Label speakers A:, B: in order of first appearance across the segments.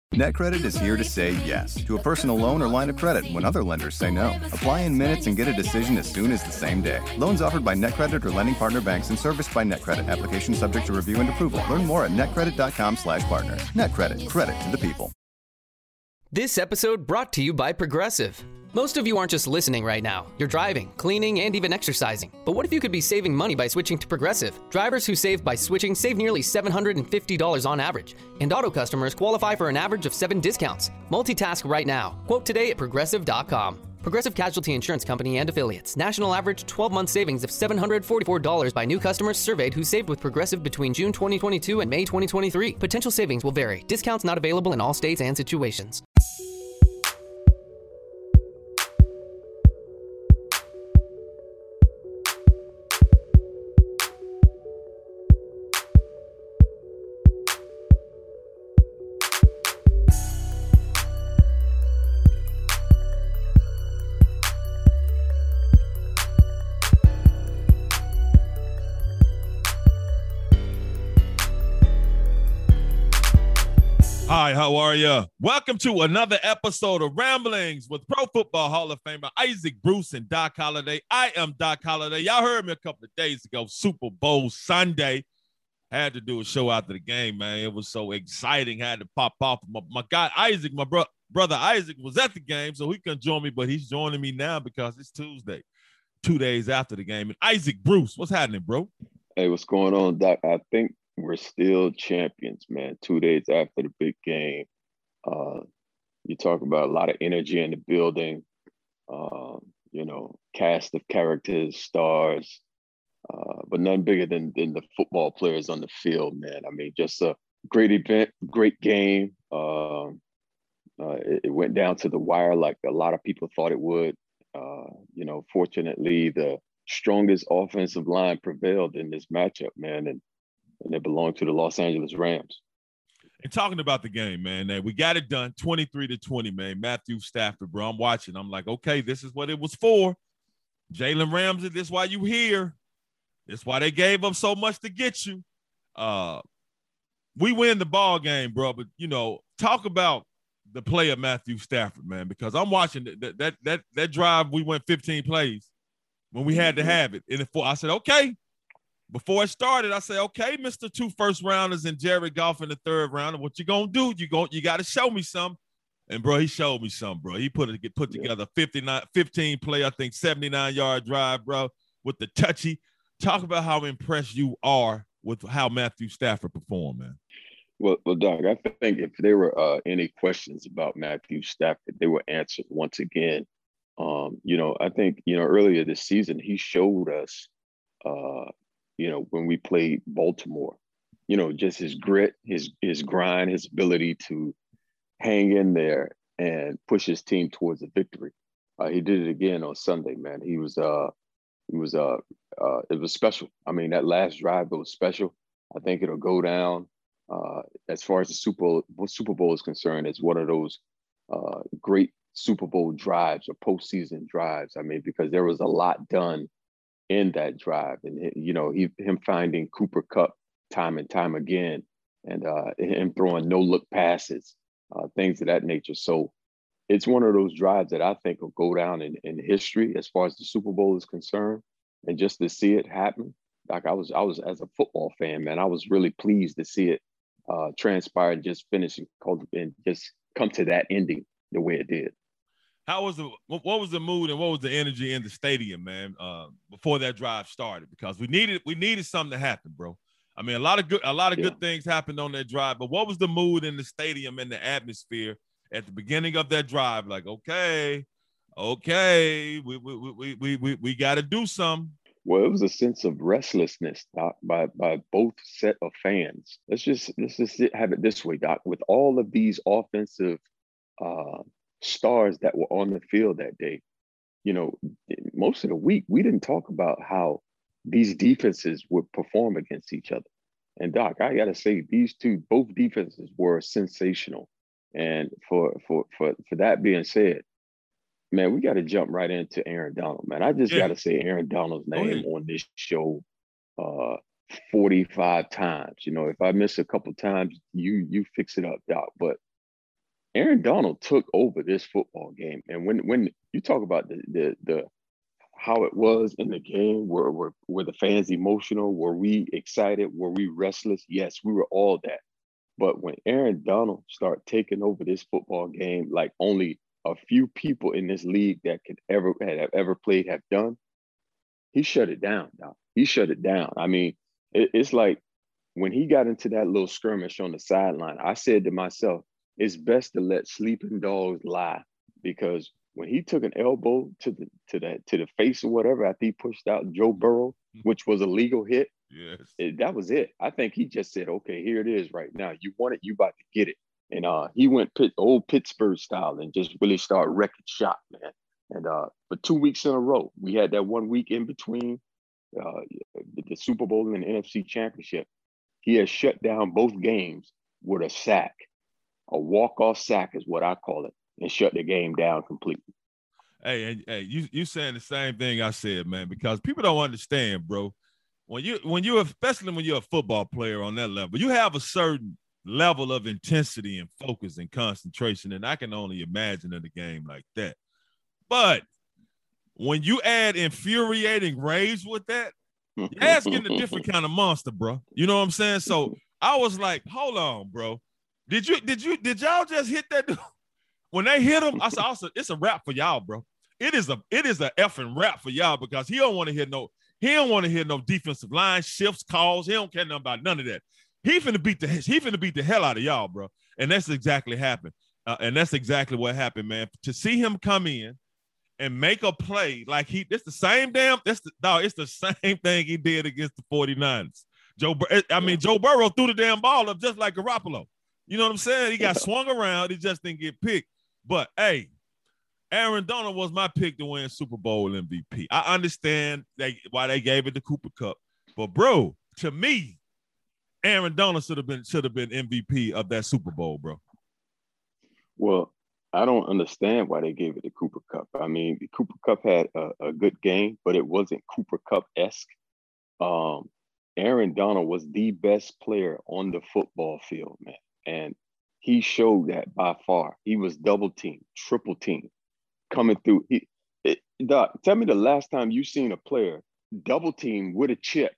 A: NetCredit is here to say yes to a personal loan or line of credit when other lenders say no. Apply in minutes and get a decision as soon as the same day. Loans offered by NetCredit or lending partner banks and serviced by NetCredit. Application subject to review and approval. Learn more at netcredit.com/partner. NetCredit. Credit to the people.
B: This episode brought to you by Progressive. Most of you aren't just listening right now. You're driving, cleaning, and even exercising. But what if you could be saving money by switching to Progressive? Drivers who save by switching save nearly $750 on average. And auto customers qualify for an average of 7 discounts. Multitask right now. Quote today at Progressive.com. Progressive Casualty Insurance Company and Affiliates. National average 12-month savings of $744 by new customers surveyed who saved with Progressive between June 2022 and May 2023. Potential savings will vary. Discounts not available in all states and situations.
C: Hi, how are you? Welcome to another episode of Ramblings with Pro Football Hall of Famer Isaac Bruce and Doc Holliday. I am Doc Holliday. Y'all heard me a couple of days ago, Super Bowl Sunday. Had to do a show after the game, man. It was so exciting. Had to pop off. My guy Isaac, my brother Isaac was at the game, so he couldn't join me, but he's joining me now because it's Tuesday, 2 days after the game. And Isaac Bruce, what's happening, bro?
D: Hey, what's going on, Doc? I think we're still champions, man. 2 days after the big game. You talk about a lot of energy in the building, cast of characters, stars, but none bigger than the football players on the field, man. I mean, just a great event, great game. It went down to the wire like a lot of people thought it would. Fortunately, the strongest offensive line prevailed in this matchup, man, and it belonged to the Los Angeles Rams.
C: And talking about the game, man, we got it done 23-20, man. Matthew Stafford, bro. I'm watching. I'm like, okay, this is what it was for. Jalen Ramsey, this is why you here. This is why they gave up so much to get you. We win the ball game, bro. But, talk about the play of Matthew Stafford, man, because I'm watching that drive. We went 15 plays when we had to have it. And I said, okay. Before it started, I said, okay, Mr. 2 first-rounders and Jared Goff in the third round, what you gonna do? You got to show me some. And, bro, he showed me some, bro. He put together 15-play, I think, 79-yard drive, bro, with the touchy. Talk about how impressed you are with how Matthew Stafford performed, man.
D: Well, Doc, I think if there were any questions about Matthew Stafford, they were answered once again. I think, earlier this season, he showed us, when we played Baltimore, just his grit, his grind, his ability to hang in there and push his team towards a victory. He did it again on Sunday, man. It was special. I mean, that last drive, it was special. I think it'll go down as far as the Super Bowl is concerned, as one of those great Super Bowl drives or postseason drives. I mean, because there was a lot done in that drive, and him finding Cooper Kupp time and time again, and him throwing no-look passes, things of that nature. So it's one of those drives that I think will go down in history as far as the Super Bowl is concerned. And just to see it happen, like I was as a football fan, man, I was really pleased to see it transpire and just finish and just come to that ending the way it did.
C: What was the mood and what was the energy in the stadium, man, before that drive started? Because we needed something to happen, bro. I mean, a lot of good things happened on that drive, but what was the mood in the stadium and the atmosphere at the beginning of that drive? Like, okay, we got to do something.
D: Well, it was a sense of restlessness, Doc, by both set of fans. Let's just have it this way, Doc. With all of these offensive stars that were on the field that day, most of the week we didn't talk about how these defenses would perform against each other. And Doc, I gotta say, both defenses were sensational. And for that being said, man, we got to jump right into Aaron Donald, man. I just got to say Aaron Donald's name on this show 45 times. If I miss a couple times, you fix it up, Doc. But Aaron Donald took over this football game. And when you talk about the how it was in the game, were the fans emotional? Were we excited? Were we restless? Yes, we were all that. But when Aaron Donald started taking over this football game, like only a few people in this league that could have ever played have done, he shut it down. Now he shut it down. I mean, it's like when he got into that little skirmish on the sideline, I said to myself, it's best to let sleeping dogs lie, because when he took an elbow to the face or whatever after he pushed out Joe Burrow, which was a legal hit,
C: yes,
D: that was it. I think he just said, "Okay, here it is right now. You want it, you about to get it." And he went old Pittsburgh style and just really started wrecking shop, man. And for 2 weeks in a row, we had that 1 week in between the Super Bowl and the NFC Championship. He has shut down both games with a sack. A walk-off sack is what I call it, and shut the game down completely.
C: Hey, you saying the same thing I said, man, because people don't understand, bro. When you especially when you're a football player on that level, you have a certain level of intensity and focus and concentration, and I can only imagine in a game like that. But when you add infuriating rage with that, you're asking a different kind of monster, bro. You know what I'm saying? So I was like, hold on, bro. Did y'all just hit that dude? When they hit him, I said, it's a wrap for y'all, bro. It is a effing wrap for y'all, because he don't want to hear no defensive line shifts, calls. He don't care nothing about none of that. He finna beat the hell out of y'all, bro. And that's exactly happened. And that's exactly what happened, man. To see him come in and make a play like it's the same thing he did against the 49ers. Joe Burrow threw the damn ball up just like Garoppolo. You know what I'm saying? He got swung around. He just didn't get picked. But, hey, Aaron Donald was my pick to win Super Bowl MVP. I understand why they gave it to Cooper Kupp. But, bro, to me, Aaron Donald should have been MVP of that Super Bowl, bro.
D: Well, I don't understand why they gave it to Cooper Kupp. I mean, Cooper Kupp had a good game, but it wasn't Cooper Kupp-esque. Aaron Donald was the best player on the football field, man. And he showed that by far. He was double teamed, triple teamed, coming through. Doc, tell me the last time you seen a player double team with a chip.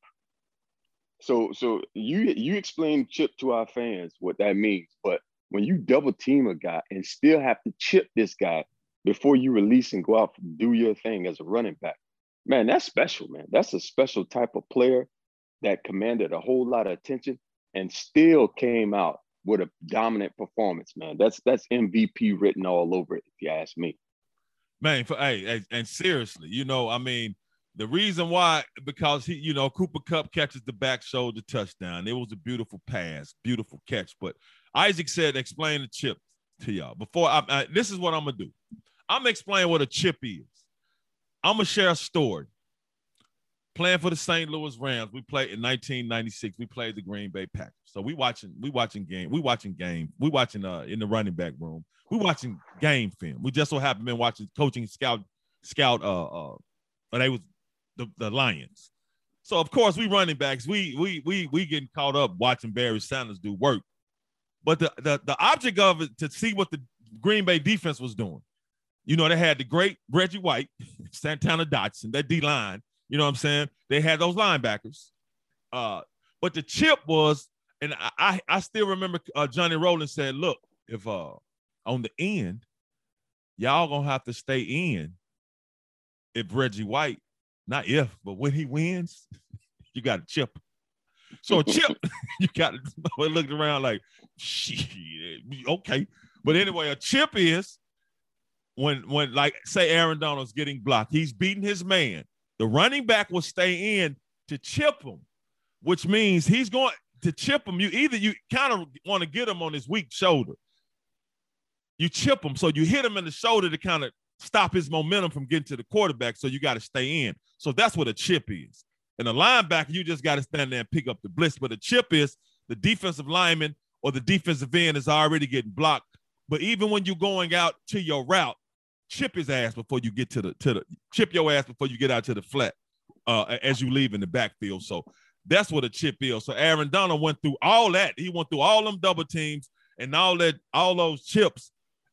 D: So you explain chip to our fans what that means, but when you double team a guy and still have to chip this guy before you release and go out and do your thing as a running back, man, that's special, man. That's a special type of player that commanded a whole lot of attention and still came out with a dominant performance, man. That's MVP written all over it, if you ask me.
C: Man, and seriously, I mean, the reason why, because Cooper Kupp catches the back shoulder touchdown. It was a beautiful pass, beautiful catch. But Isaac said, explain the chip to y'all. Before this is what I'm gonna do. I'm gonna explain what a chip is. I'm gonna share a story. Playing for the St. Louis Rams, we played in 1996. We played the Green Bay Packers. So we watching in the running back room. We watching game film. We just so happened been watching coaching scout. They was the Lions. So of course we running backs. We getting caught up watching Barry Sanders do work. But the object of it to see what the Green Bay defense was doing. They had the great Reggie White, Santana Dotson, that D line. You know what I'm saying? They had those linebackers. But the chip was, and I still remember Johnny Rowland said, look, if on the end, y'all going to have to stay in if Reggie White, not if, but when he wins, you got a chip. So a chip, you got to look around like, shit, okay. But anyway, a chip is when like, say Aaron Donald's getting blocked. He's beating his man. The running back will stay in to chip him, which means he's going to chip him. You kind of want to get him on his weak shoulder. You chip him, so you hit him in the shoulder to kind of stop his momentum from getting to the quarterback, so you got to stay in. So that's what a chip is. And a linebacker, you just got to stand there and pick up the blitz. But a chip is the defensive lineman or the defensive end is already getting blocked. But even when you're going out to your route, chip his ass before you get chip your ass before you get out to the flat as you leave in the backfield. So that's what a chip is. So Aaron Donald went through all that. He went through all them double teams and all those chips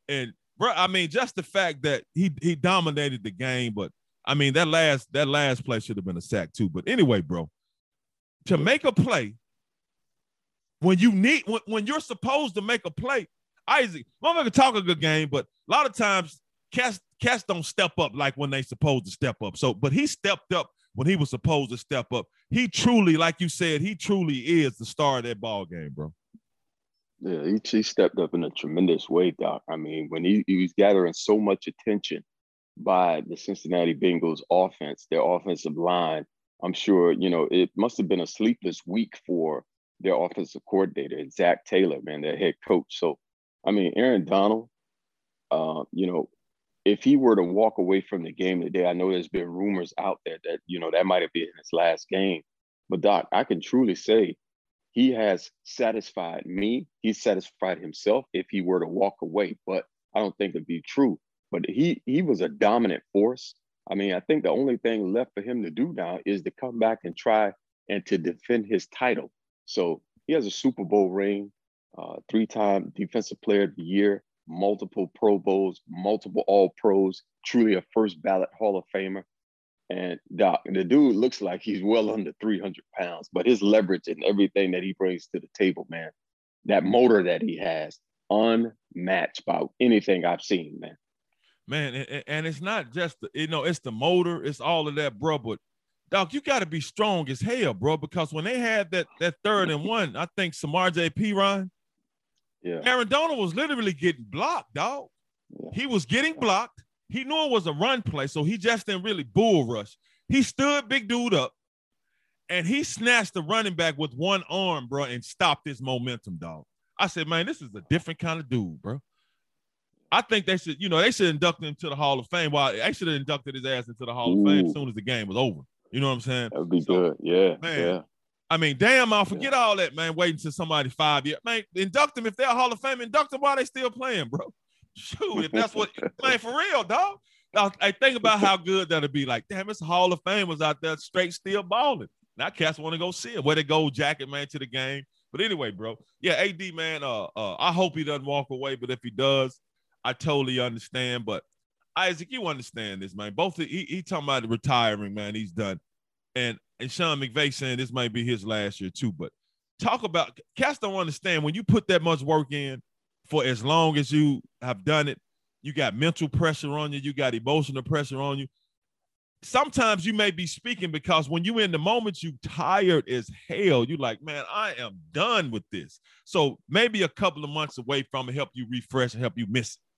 C: And bro, I mean, just the fact that he dominated the game, but I mean that last play should have been a sack too. But anyway, bro, to make a play when you're supposed to make a play, Isaac, motherfucker talk a good game, but a lot of times cats don't step up like when they supposed to step up. So, but he stepped up when he was supposed to step up. He truly, like you said, he truly is the star of that ball game, bro.
D: Yeah, he stepped up in a tremendous way, Doc. I mean, when he was gathering so much attention by the Cincinnati Bengals offense, their offensive line, I'm sure, it must have been a sleepless week for their offensive coordinator, Zach Taylor, man, their head coach. So, I mean, Aaron Donald, if he were to walk away from the game today, I know there's been rumors out there that, that might have been his last game. But, Doc, I can truly say he has satisfied me. He's satisfied himself if he were to walk away. But I don't think it'd be true. But he was a dominant force. I mean, I think the only thing left for him to do now is to come back and try and to defend his title. So he has a Super Bowl ring, 3-time Defensive Player of the Year, multiple Pro Bowls, multiple All-Pros, truly a first ballot Hall of Famer. And Doc, the dude looks like he's well under 300 pounds, but his leverage and everything that he brings to the table, man, that motor that he has, unmatched by anything I've seen, man.
C: Man, and it's not just, it's the motor, it's all of that, bro. But, Doc, you got to be strong as hell, bro, because when they had that 3rd and 1, I think Samaje Perine, Aaron Donald was literally getting blocked, dog. Yeah. He was getting blocked. He knew it was a run play, so he just didn't really bull rush. He stood big dude up, and he snatched the running back with one arm, bro, and stopped his momentum, dog. I said, man, this is a different kind of dude, bro. I think they should induct him to the Hall of Fame. Well, they should have inducted his ass into the Hall of Fame as soon as the game was over. You know what I'm saying?
D: That would be good. Yeah,
C: man.
D: Yeah.
C: I mean, damn, I'll forget all that, man, waiting until somebody 5 years. Man, induct them if they're a Hall of Fame. Induct them while they still playing, bro. Shoot, if that's what – man, for real, dog. I think about how good that'll be. Like, damn, it's a Hall of Famers out there straight still balling. Now cats want to go see it. Wear the gold jacket, man, to the game. But anyway, bro. Yeah, AD, man, I hope he doesn't walk away. But if he does, I totally understand. But, Isaac, you understand this, man. Both he talking about retiring, man. He's done. And Sean McVay saying this might be his last year too. But talk about – cats don't understand when you put that much work in for as long as you have done it, you got mental pressure on you, you got emotional pressure on you. Sometimes you may be speaking because when you in the moment, you tired as hell. You like, man, I am done with this. So maybe a couple of months away from it help you refresh and help you miss it.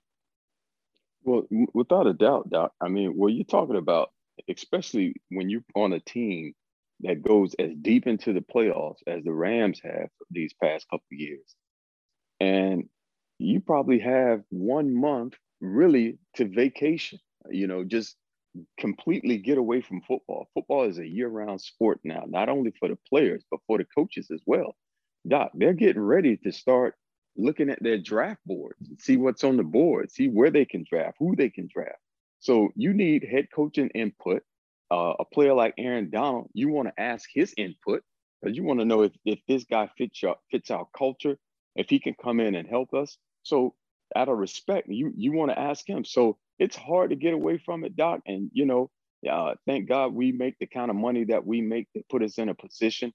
D: Well, without a doubt, Doc. I mean, what you're talking about, especially when you're on a team that goes as deep into the playoffs as the Rams have these past couple of years. And you probably have 1 month really to vacation, just completely get away from football. Football is a year-round sport now, not only for the players, but for the coaches as well. Doc, they're getting ready to start looking at their draft boards, see what's on the board, see where they can draft, who they can draft. So you need head coaching input. A player like Aaron Donald, you want to ask his input because you want to know if this guy fits our culture, if he can come in and help us. So out of respect, you want to ask him. So it's hard to get away from it, Doc. And, thank God we make the kind of money that we make that put us in a position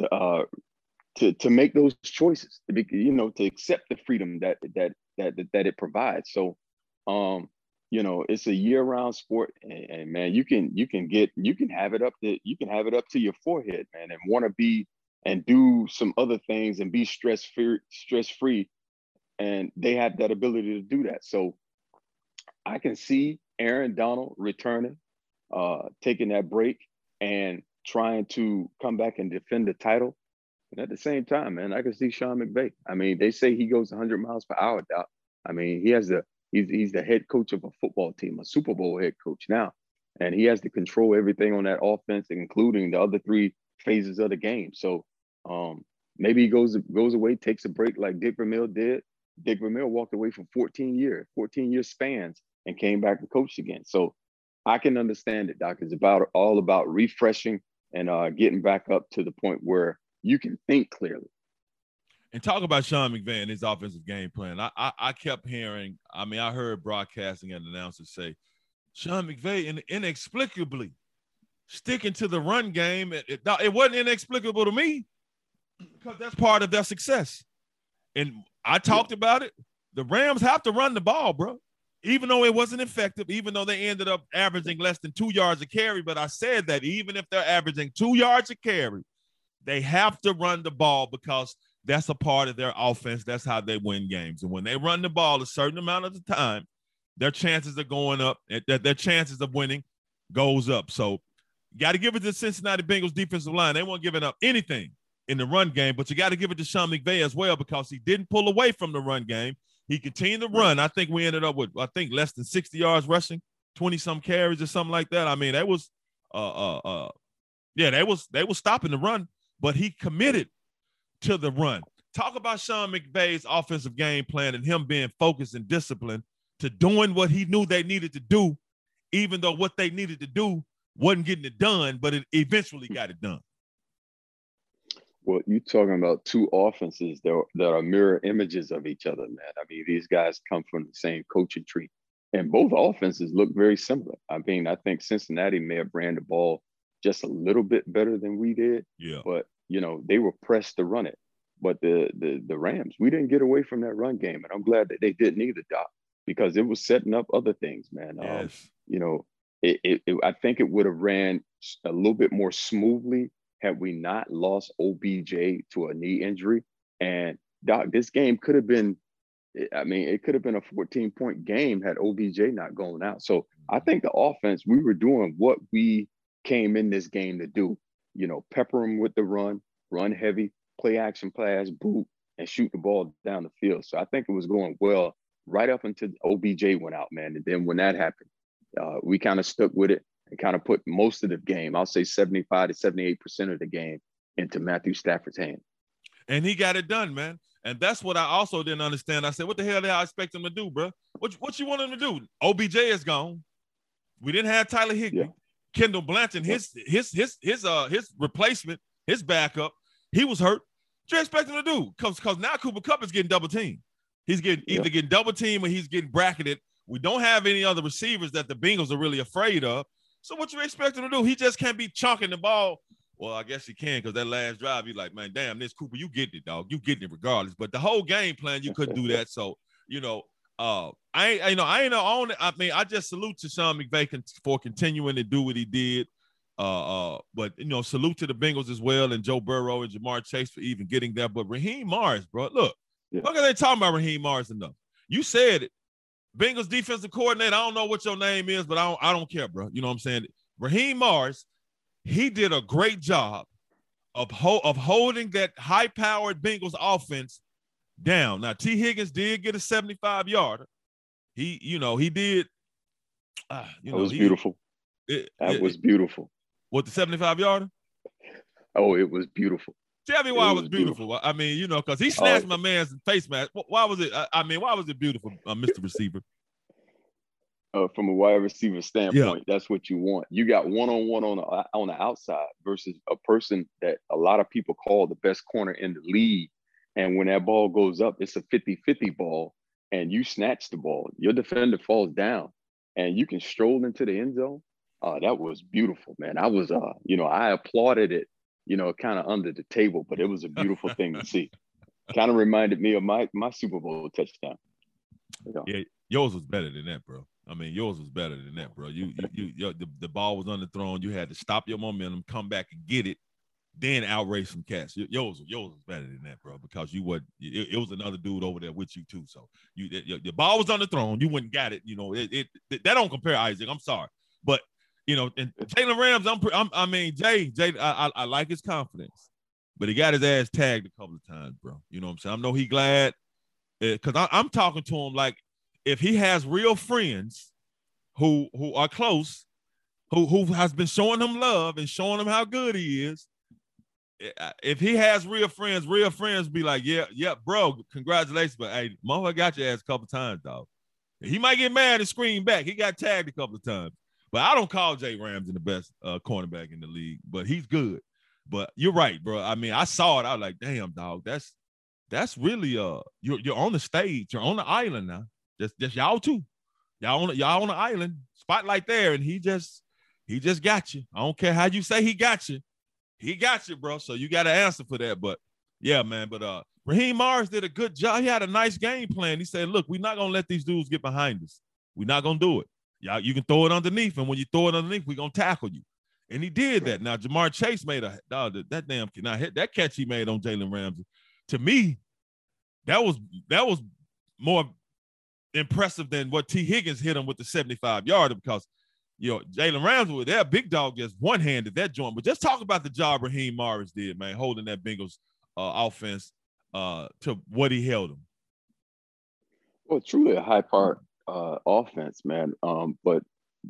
D: to make those choices, to accept the freedom that it provides. So, it's a year-round sport, and man, you can have it up to your forehead, man, and want to be and do some other things and be stress-free. And they have that ability to do that. So I can see Aaron Donald returning, taking that break and trying to come back and defend the title. But at the same time, man, I can see Sean McVay. I mean, they say he goes 100 miles per hour, Doc. I mean, he's the head coach of a football team, a Super Bowl head coach now. And he has to control everything on that offense, including the other 3 phases of the game. So maybe he goes away, takes a break like Dick Vermeil did. Dick Vermeil walked away for 14 year spans and came back and coached again. So I can understand it, Doc. It's all about refreshing and getting back up to the point where you can think clearly.
C: And talk about Sean McVay and his offensive game plan. I kept hearing, I mean, I heard broadcasting and announcers say, Sean McVay inexplicably sticking to the run game. It wasn't inexplicable to me because that's part of their success. And I talked about it. The Rams have to run the ball, bro. Even though it wasn't effective, even though they ended up averaging less than 2 yards a carry. But I said that even if they're averaging 2 yards a carry, they have to run the ball because that's a part of their offense. That's how they win games. And when they run the ball a certain amount of the time, their chances are going up. Their chances of winning goes up. So you got to give it to the Cincinnati Bengals defensive line. They weren't giving up anything in the run game, but you got to give it to Sean McVay as well because he didn't pull away from the run game. He continued to run. I think we ended up with, less than 60 yards rushing, 20-some carries or something like that. I mean, that was, they were stopping the run, but he committed to the run. Talk about Sean McVay's offensive game plan and him being focused and disciplined to doing what he knew they needed to do, even though what they needed to do wasn't getting it done, but it eventually got it done.
D: Well, you're talking about two offenses that are mirror images of each other, man. I mean, these guys come from the same coaching tree, and both offenses look very similar. I mean, I think Cincinnati may have ran the ball just a little bit better than we did.
C: Yeah.
D: But, they were pressed to run it. But the Rams, we didn't get away from that run game, and I'm glad that they didn't either, Doc, because it was setting up other things, man.
C: Yes.
D: I think it would have ran a little bit more smoothly had we not lost OBJ to a knee injury. And Doc, this game could have been, it could have been a 14-point game had OBJ not gone out. So I think the offense, we were doing what we came in this game to do, pepper them with the run heavy, play action pass, boot, and shoot the ball down the field. So I think it was going well right up until OBJ went out, man. And then when that happened, we kind of stuck with it and kind of put most of the game, I'll say 75 to 78% of the game, into Matthew Stafford's hand.
C: And he got it done, man. And that's what I also didn't understand. I said, what the hell did I expect him to do, bro? What you want him to do? OBJ is gone. We didn't have Tyler Higbee. Yeah. Kendall Blanton, his replacement, his backup, he was hurt. What you expect him to do? Because now Cooper Kupp is getting double teamed. He's getting either getting double teamed or he's getting bracketed. We don't have any other receivers that the Bengals are really afraid of. So what you expect him to do? He just can't be chunking the ball. Well, I guess he can because that last drive, you're like, man, damn, this Cooper, you getting it, dog. You getting it regardless. But the whole game plan, you couldn't do that. So, I just salute to Sean McVay for continuing to do what he did. But salute to the Bengals as well, and Joe Burrow and Jamar Chase for even getting there. But Raheem Morris, bro, look at they talking about Raheem Morris enough. You said it. Bengals defensive coordinator, I don't know what your name is, but I don't care, bro. You know what I'm saying? Raheem Morris, he did a great job of holding that high-powered Bengals offense down. Now, T. Higgins did get a 75-yarder. He did.
D: That was beautiful. That was beautiful.
C: What, the 75-yarder?
D: Oh, it was beautiful.
C: Tell me why it was beautiful. I mean, because he snatched my man's face mask. Why was it? Why was it beautiful, Mr. Receiver?
D: From a wide receiver standpoint, that's what you want. You got one-on-one on the outside versus a person that a lot of people call the best corner in the league. And when that ball goes up, it's a 50-50 ball, and you snatch the ball. Your defender falls down, and you can stroll into the end zone. That was beautiful, man. I was, I applauded it, kind of under the table, but it was a beautiful thing to see. Kind of reminded me of my Super Bowl touchdown.
C: Yeah, yours was better than that, bro. I mean, yours was better than that, bro. The ball was underthrown. You had to stop your momentum, come back and get it, then outrace some cats. Yours was better than that, bro, because it was another dude over there with you too. So the ball was underthrown. You went and got it. That don't compare, Isaac. I'm sorry, but and Jalen Rams, I like his confidence, but he got his ass tagged a couple of times, bro. You know what I'm saying? I know he glad because I'm talking to him like if he has real friends who are close, who has been showing him love and showing him how good he is. If he has real friends be like, yeah, bro, congratulations, but hey, motherfucker got your ass a couple of times, dog. He might get mad and scream back. He got tagged a couple of times. But I don't call Jay Ramsey the best cornerback in the league, but he's good. But you're right, bro. I mean, I saw it. I was like, damn, dog, that's really you're on the stage, you're on the island now. Just y'all two. Y'all on the island, spotlight there, and he just got you. I don't care how you say he got you. He got you, bro. So you got to answer for that. But yeah, man. But Raheem Morris did a good job. He had a nice game plan. He said, look, we're not gonna let these dudes get behind us. We're not gonna do it. Y'all, you can throw it underneath, and when you throw it underneath, we're gonna tackle you. And he did that. Now, Jamar Chase made that damn kid. Now, that catch he made on Jalen Ramsey, to me, that was more impressive than what T. Higgins hit him with the 75-yarder, because Jalen Ramsey with that big dog just one-handed that joint. But just talk about the job Raheem Morris did, man, holding that Bengals offense to what he held them.
D: Well, truly a high-powered offense, man. But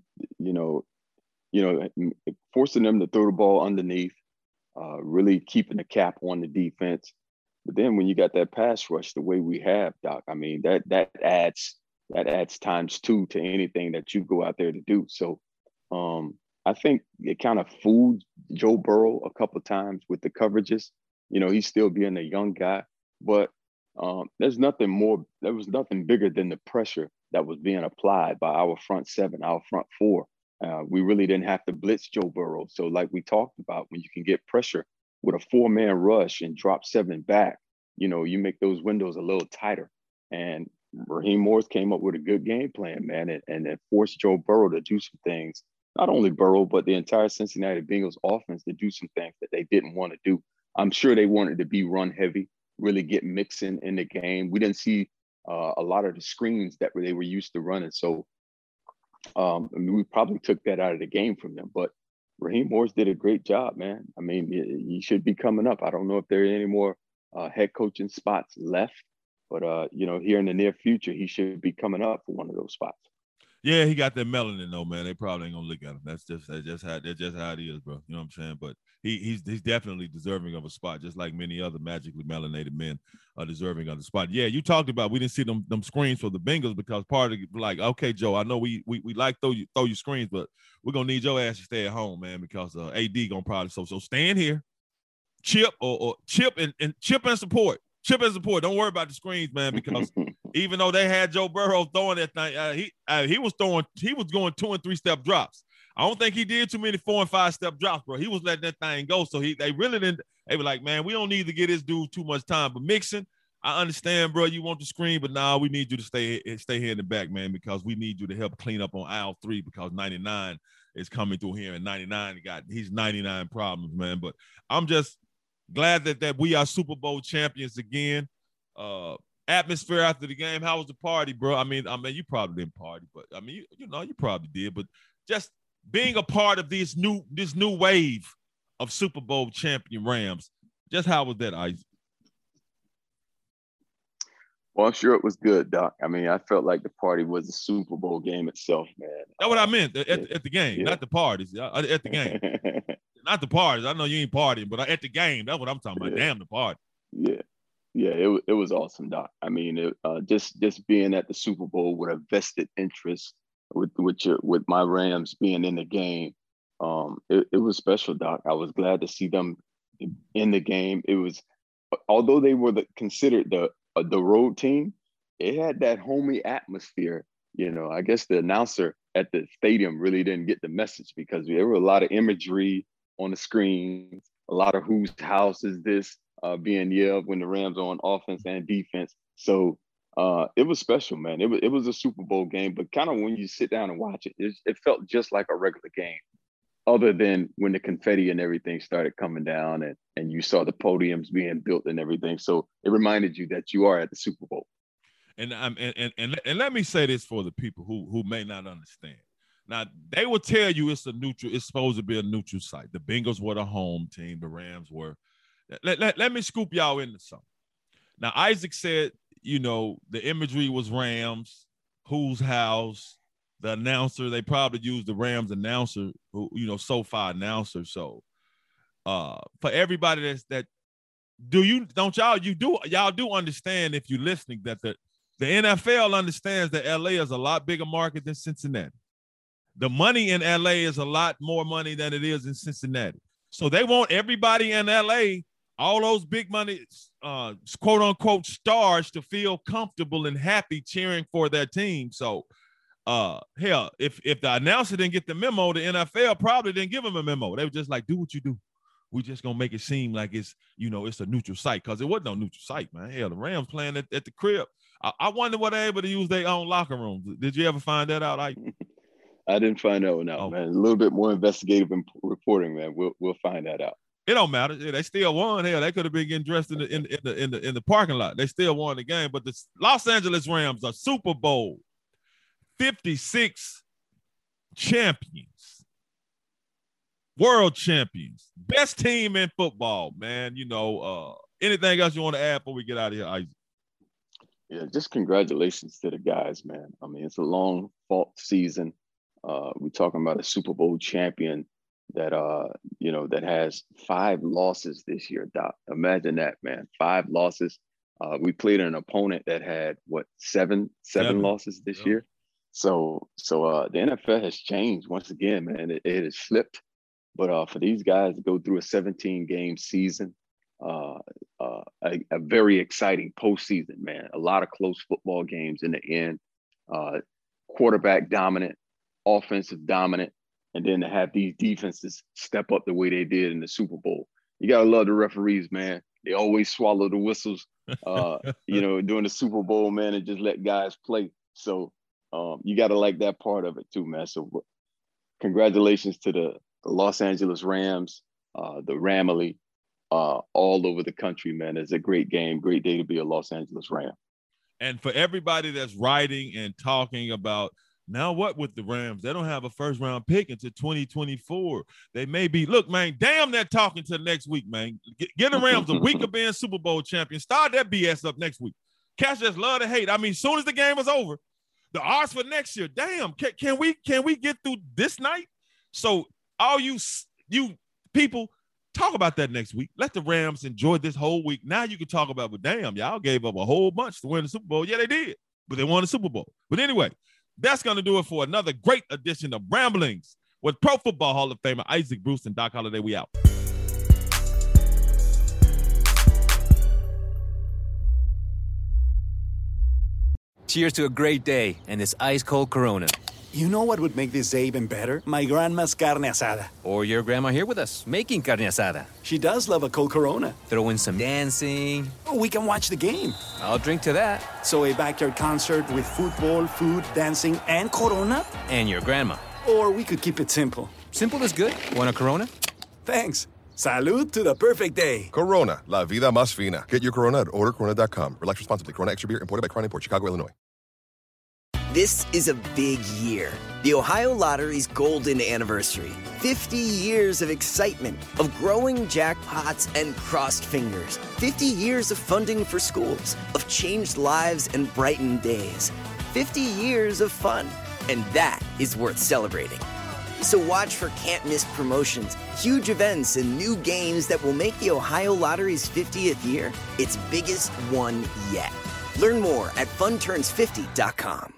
D: forcing them to throw the ball underneath, really keeping the cap on the defense. But then when you got that pass rush the way we have, Doc, I mean, that adds times 2 to anything that you go out there to do. So I think it kind of fooled Joe Burrow a couple of times with the coverages. He's still being a young guy, but there was nothing bigger than the pressure that was being applied by our front 7, our front 4. We really didn't have to blitz Joe Burrow. So like we talked about, when you can get pressure with a 4-man rush and drop 7 back, you make those windows a little tighter. And Raheem Morris came up with a good game plan, man, and it forced Joe Burrow to do some things. Not only Burrow, but the entire Cincinnati Bengals offense to do some things that they didn't want to do. I'm sure they wanted to be run heavy, really get mixing in the game. We didn't see a lot of the screens that they were used to running. So we probably took that out of the game from them. But Raheem Morris did a great job, man. I mean, he should be coming up. I don't know if there are any more head coaching spots left, but here in the near future, he should be coming up for one of those spots.
C: Yeah, he got that melanin though, man. They probably ain't gonna look at him. That's just how it is, bro. You know what I'm saying? But he's definitely deserving of a spot, just like many other magically melanated men are deserving of the spot. Yeah, you talked about we didn't see them screens for the Bengals because part of like, okay, Joe, I know we like throw you screens, but we're gonna need your ass to stay at home, man, because AD gonna probably so stand here, chip or chip and support. Chip and support. Don't worry about the screens, man, because even though they had Joe Burrow throwing that thing, he was going 2 and 3 step drops. I don't think he did too many 4 and 5 step drops, bro. He was letting that thing go. So they really didn't. They were like, man, we don't need to get this dude too much time. But Mixon, I understand, bro. You want the screen, but now we need you to stay here in the back, man, because we need you to help clean up on aisle 3 because 99 is coming through here, and 99 he's 99 problems, man. But I'm just glad that we are Super Bowl champions again. Atmosphere after the game. How was the party, bro? I mean, you probably didn't party, but I mean, you probably did. But just being a part of this new wave of Super Bowl champion Rams, just how was that, Isaac?
D: Well, I'm sure it was good, Doc. I mean, I felt like the party was the Super Bowl game itself, man.
C: That's what I meant at the game, not the parties. At the game, not the parties. I know you ain't partying, but at the game, that's what I'm talking about. Damn the party.
D: Yeah, it was awesome, Doc. I mean, just being at the Super Bowl with a vested interest with my Rams being in the game, it was special, Doc. I was glad to see them in the game. It was, although they were considered the road team, it had that homey atmosphere. I guess the announcer at the stadium really didn't get the message because there were a lot of imagery on the screens, a lot of whose house is this being yelled when the Rams are on offense and defense. So it was special, man. It was a Super Bowl game, but kind of when you sit down and watch it, it felt just like a regular game, other than when the confetti and everything started coming down and you saw the podiums being built and everything. So it reminded you that you are at the Super Bowl.
C: And let me say this for the people who may not understand. Now, they will tell you it's supposed to be a neutral site. The Bengals were the home team. The Rams were. Let me scoop y'all into something. Now, Isaac said, the imagery was Rams, whose house, the announcer. They probably used the Rams announcer, SoFi announcer. So for everybody y'all do understand, if you're listening, that the NFL understands that LA is a lot bigger market than Cincinnati. The money in LA is a lot more money than it is in Cincinnati. So they want everybody in LA all those big money, quote unquote, stars to feel comfortable and happy cheering for their team. So, hell, if the announcer didn't get the memo, the NFL probably didn't give him a memo. They were just like, do what you do. We just gonna make it seem like it's, it's a neutral site, because it wasn't no neutral site, man. Hell, the Rams playing at the crib. I wonder what they're able to use their own locker rooms. Did you ever find that out?
D: I didn't find that one out, man. A little bit more investigative reporting, man. We'll find that out.
C: It don't matter. They still won. Hell, they could have been getting dressed in the parking lot. They still won the game. But the Los Angeles Rams are Super Bowl 56 champions, world champions, best team in football, man. Anything else you want to add before we get out of here, Isaac?
D: Yeah, just congratulations to the guys, man. I mean, it's a long fought season. We're talking about a Super Bowl champion that that has 5 losses this year, Doc. Imagine that, man. 5 losses. We played an opponent that had seven losses this year. So the NFL has changed once again, man. It has flipped. But for these guys to go through a 17-game season, a very exciting postseason, man. A lot of close football games in the end. Quarterback dominant, offensive dominant, and then to have these defenses step up the way they did in the Super Bowl. You gotta love the referees, man. They always swallow the whistles, during the Super Bowl, man, and just let guys play. So you gotta like that part of it too, man. So congratulations to the Los Angeles Rams, the Ramily, all over the country, man. It's a great game, great day to be a Los Angeles Ram.
C: And for everybody that's writing and talking about, now what with the Rams? They don't have a first-round pick until 2024. They may be, look, man, damn, they're talking to next week, man. Get the Rams a week of being Super Bowl champion. Start that BS up next week. Cats just love to hate. I mean, as soon as the game is over, the odds for next year, damn, can we get through this night? So all you people, talk about that next week. Let the Rams enjoy this whole week. Now you can talk about, but damn, y'all gave up a whole bunch to win the Super Bowl. Yeah, they did, but they won the Super Bowl. But anyway, that's going to do it for another great edition of Ramblings with Pro Football Hall of Famer Isaac Bruce and Doc Holliday. We out.
E: Cheers to a great day and this ice-cold Corona.
F: You know what would make this day even better? My grandma's carne asada.
E: Or your grandma here with us, making carne asada.
F: She does love a cold Corona.
E: Throw in some dancing.
F: Oh, we can watch the game.
E: I'll drink to that.
F: So a backyard concert with football, food, dancing, and Corona?
E: And your grandma.
F: Or we could keep it simple.
E: Simple is good. Want a Corona?
F: Thanks. Salud to the perfect day.
G: Corona, la vida más fina. Get your Corona at ordercorona.com. Relax responsibly. Corona Extra Beer, imported by Crown Imports, Chicago, Illinois.
H: This is a big year. The Ohio Lottery's golden anniversary. 50 years of excitement, of growing jackpots and crossed fingers. 50 years of funding for schools, of changed lives and brightened days. 50 years of fun, and that is worth celebrating. So watch for can't-miss promotions, huge events, and new games that will make the Ohio Lottery's 50th year its biggest one yet. Learn more at funturns50.com.